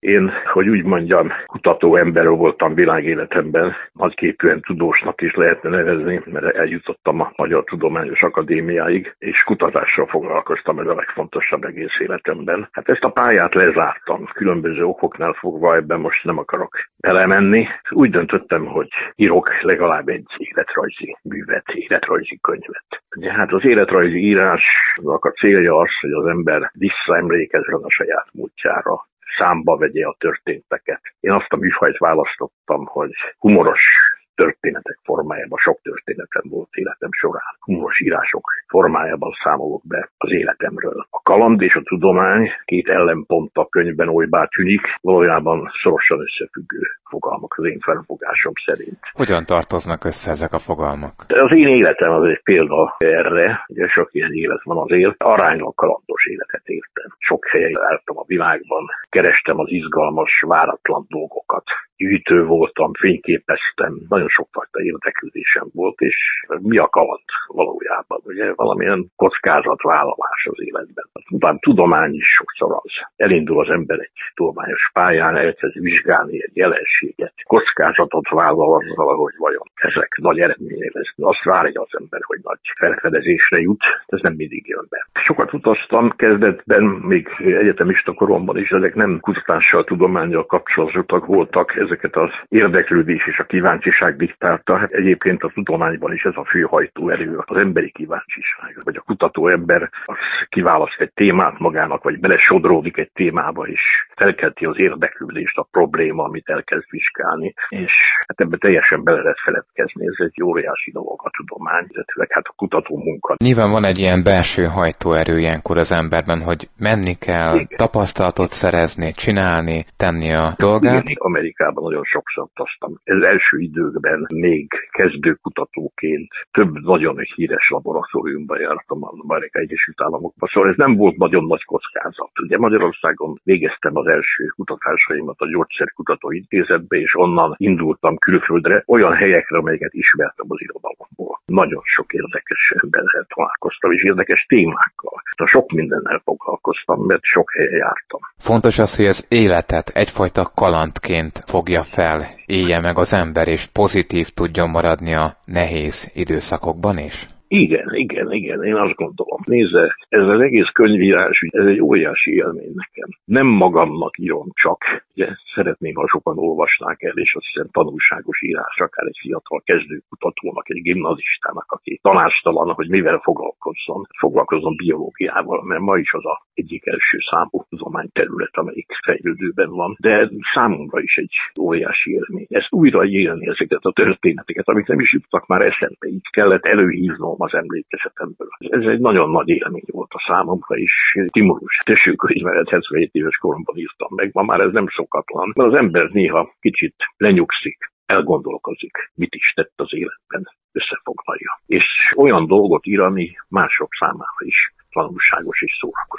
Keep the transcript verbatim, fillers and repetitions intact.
Én, hogy úgy mondjam, kutató ember voltam világéletemben, nagyképűen tudósnak is lehetne nevezni, mert eljutottam a Magyar Tudományos Akadémiáig, és kutatással foglalkoztam, ez a legfontosabb egész életemben. Hát ezt a pályát lezártam, különböző okoknál fogva, ebben most nem akarok belemenni. Úgy döntöttem, hogy írok legalább egy életrajzi művet, életrajzi könyvet. Ugye, hát az életrajzi írásnak a célja az, hogy az ember visszaemlékezzen a saját múltjára, számba vegye a történteket. Én azt a műfajt választottam, hogy humoros történetek formájában, sok történetem volt életem során. Humoros írások formájában számolok be az életemről. A kaland és a tudomány két ellenpont a könyvben olybá tűnik, valójában szorosan összefüggő fogalmak az én felfogásom szerint. Hogyan tartoznak össze ezek a fogalmak? Az én életem az egy példa erre, ugye sok ilyen élet van azért, aránylag kalandos életet éltem. Sok helyen jártam a világban, kerestem az izgalmas, váratlan dolgokat. Gyűjtő voltam, fényképeztem, nagyon sokfajta érdeklődésem volt, és mi a kaland valójában? Ugye valamilyen kockázatvállalás az életben. Utána tudomány is sokszor az. Elindul az ember egy tudományos pályán, elkezd vizsgálni egy jelenséget, kockázatot vállal azzal, ahogy vajon ezek nagy eredménye lesz. Azt várja az ember, hogy nagy felfedezésre jut, ez nem mindig jön be. Sokat utaztam kezdetben, még egyetemista koromban is, ezek nem kutatással, tudománnyal kapcsolatosak voltak, ezeket az érdeklődés és a kíváncsiság diktálta. Hát egyébként a tudományban is ez a fő hajtóerő, az emberi kíváncsiság. Vagy a kutató ember az kiválaszt egy témát magának, vagy belesodródik egy témába, és felkelti az érdeklődést, a probléma, amit elkezd vizsgálni. És hát ebbe teljesen bele lehet feledkezni, ez egy óriási dolog a tudomány, illetve hát a kutató munka. Nyilván van egy ilyen belső hajtóerő ilyenkor az emberben, hogy menni kell, igen, tapasztalatot szerezni, csinálni, tenni a dolgát. Igen, Amerikában nagyon sokszor utaztam. Ez első időkben még kezdő kutatóként több nagyon híres laboratóriumban jártam az Amerikai Egyesült Államokban. Szóval ez nem volt nagyon nagy kockázat. Ugye Magyarországon végeztem az első kutatásaimat a Gyógyszerkutató Intézetbe, és onnan indultam külföldre, olyan helyekre, amelyeket ismertem az irodalomból. Nagyon sok érdekes emberrel találkoztam, és érdekes témákkal. De sok mindennel foglalkoztam, mert sok helyen jártam. Fontos az, hogy az életet egyfajta kalandként fogja fel, élje meg az ember, és pozitív tudjon maradni a nehéz időszakokban is? Igen, igen, igen, én azt gondolom. Nézze, ez az egész könyvírás, ez egy óriási élmény nekem. Nem magamnak írom csak, ugye szeretném, ha sokan olvasnák el, és azt hiszem tanulságos írás, akár egy fiatal kezdőkutatónak, egy gimnazistának, aki tanácstalan, hogy mivel foglalkozzon. Foglalkozzon biológiával, mert ma is az a egyik első számú tudományterület, amelyik fejlődőben van. De számomra is egy óriási élmény. Ezt újra élni, ezeket a történeteket, amik nem is jutottak már eszembe, így kellett előhívnom az emlékezetemből. Ez egy nagyon nagy élmény volt a számomra is. Timurus testőkönyvemet hetvenhét éves koromban írtam meg, ma már ez nem szokatlan, mert az ember néha kicsit lenyugszik, elgondolkozik, mit is tett az életben, összefoglalja. És olyan dolgot ír, ami mások számára is tanulságos és szórakoztató.